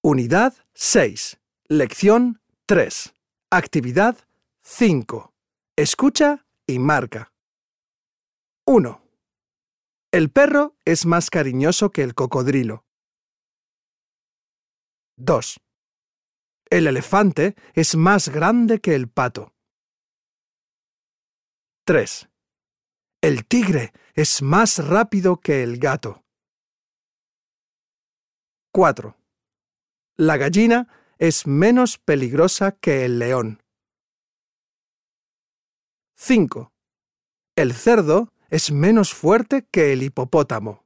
Unidad 6. Lección 3. Actividad 5. Escucha y marca. 1. El perro es más cariñoso que el cocodrilo. 2. El elefante es más grande que el pato. 3. El tigre es más rápido que el gato. 4. La gallina es menos peligrosa que el león. 5. El cerdo es menos fuerte que el hipopótamo.